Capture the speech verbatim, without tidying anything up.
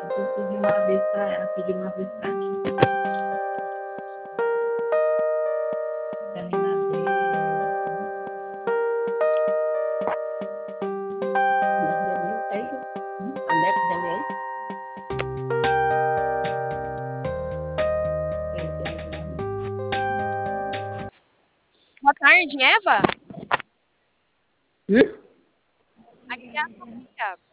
Vou pedir uma vez para ela, pedir uma vez para mim. Vitamina D. Onde é que tem aí? Boa tarde, Eva. Hum? Aqui é a Sofia.